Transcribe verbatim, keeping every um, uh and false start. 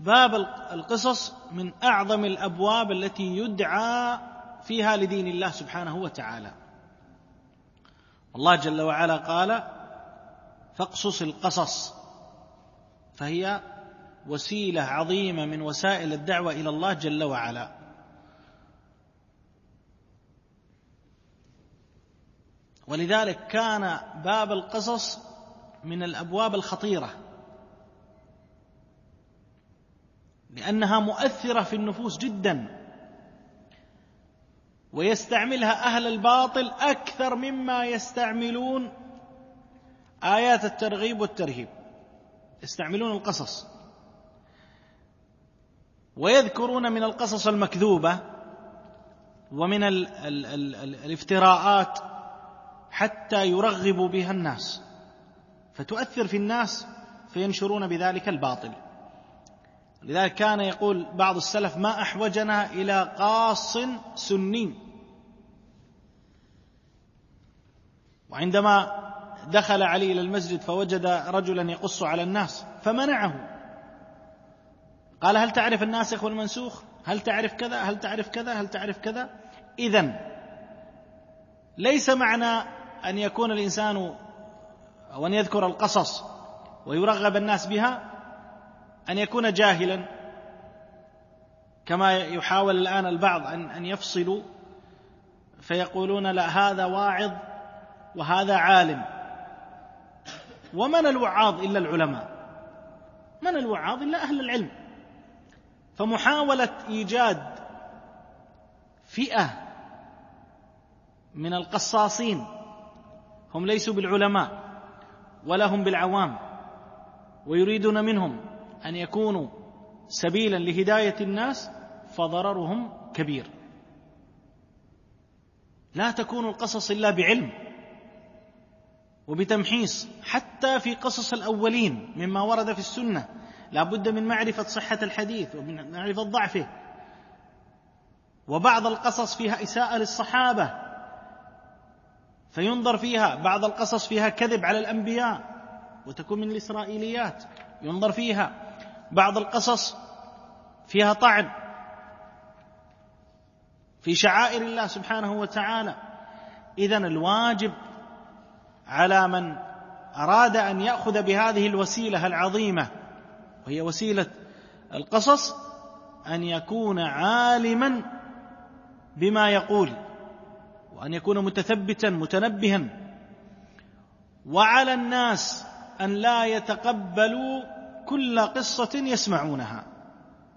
باب القصص من أعظم الأبواب التي يدعى فيها لدين الله سبحانه وتعالى. الله جل وعلا قال: فاقصص القصص، فهي وسيلة عظيمة من وسائل الدعوة إلى الله جل وعلا. ولذلك كان باب القصص من الأبواب الخطيرة، لأنها مؤثرة في النفوس جدا، ويستعملها أهل الباطل أكثر مما يستعملون آيات الترغيب والترهيب. يستعملون القصص ويذكرون من القصص المكذوبة ومن ال ال ال ال الافتراءات حتى يرغبوا بها الناس، فتؤثر في الناس فينشرون بذلك الباطل. لذلك كان يقول بعض السلف: ما أحوجنا إلى قاص سني. وعندما دخل علي إلى المسجد فوجد رجلا يقص على الناس فمنعه، قال: هل تعرف الناسخ والمنسوخ؟ هل تعرف كذا؟ هل تعرف كذا؟ هل تعرف كذا؟ إذن ليس معنى أن يكون الإنسان أو أن يذكر القصص ويرغب الناس بها أن يكون جاهلا، كما يحاول الآن البعض أن يفصلوا فيقولون: لا، هذا واعظ وهذا عالم. ومن الوعاظ إلا العلماء؟ من الوعاظ إلا أهل العلم؟ فمحاولة إيجاد فئة من القصاصين هم ليسوا بالعلماء ولا هم بالعوام، ويريدون منهم أن يكونوا سبيلا لهداية الناس، فضررهم كبير. لا تكون القصص إلا بعلم وبتمحيص، حتى في قصص الأولين مما ورد في السنة لا بد من معرفة صحة الحديث ومن معرفة ضعفه. وبعض القصص فيها إساءة للصحابة فينظر فيها، بعض القصص فيها كذب على الأنبياء وتكون من الإسرائيليات ينظر فيها، بعض القصص فيها طعن في شعائر الله سبحانه وتعالى. إذن الواجب على من أراد أن يأخذ بهذه الوسيلة العظيمة وهي وسيلة القصص أن يكون عالما بما يقول، وأن يكون متثبتا متنبها. وعلى الناس أن لا يتقبلوا كل قصة يسمعونها،